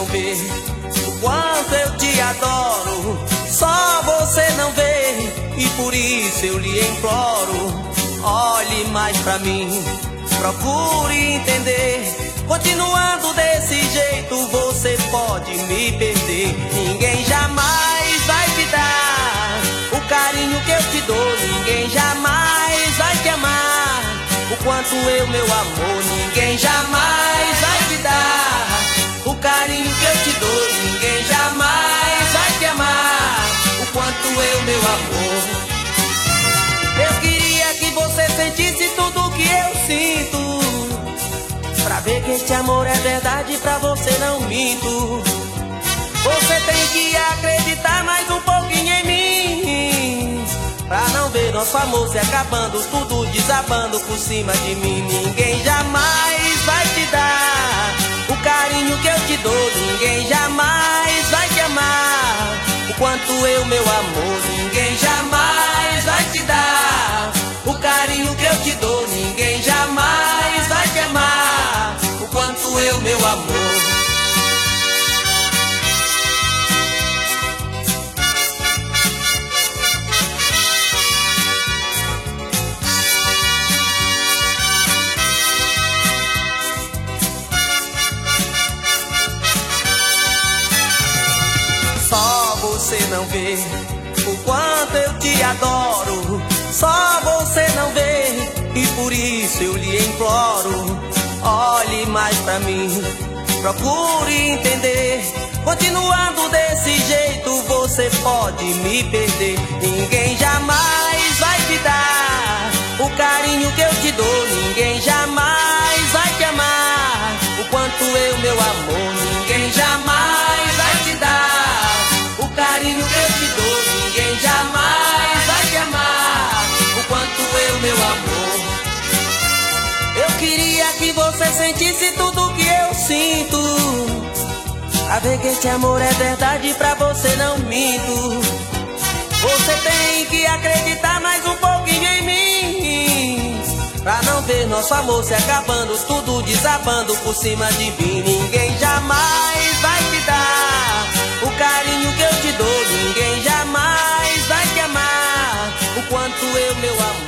não vê o quanto eu te adoro. Só você não vê e por isso eu lhe imploro. Olhe mais pra mim, procure entender. Continuando desse jeito você pode me perder. Ninguém jamais vai te dar o carinho que eu te dou. Ninguém jamais vai te amar o quanto eu, meu amor. Ninguém jamais vai te dar o carinho que eu te dou. Ninguém jamais vai te amar o quanto eu, meu amor. Eu queria que você sentisse tudo o que eu sinto, pra ver que este amor é verdade, pra você não minto. Você tem que acreditar mais um pouquinho em mim, pra não ver nosso amor se acabando, tudo desabando por cima de mim. Ninguém jamais vai te dar o carinho que eu te dou. Ninguém jamais vai te amar o quanto eu, meu amor. Ninguém jamais vai te dar o carinho que eu te dou. Ninguém jamais vai te amar o quanto eu, meu amor. Só você não vê o quanto eu te adoro. Só você não vê e por isso eu lhe imploro. Olhe mais pra mim, procure entender. Continuando desse jeito você pode me perder. Ninguém jamais vai te dar o carinho que eu te dou. Ninguém jamais vai te amar o quanto eu, meu amor. Ninguém jamais vai te dar o carinho que eu te dou. Ninguém jamais vai te amar o quanto eu, meu amor. Eu queria que você sentisse tudo o que eu sinto, pra ver que este amor é verdade, pra você não minto. Você tem que acreditar mais um pouquinho em mim, pra não ver nosso amor se acabando, tudo desabando por cima de mim. Ninguém jamais vai te dar o carinho que eu te dou. Ninguém jamais vai te amar o quanto eu, meu amor.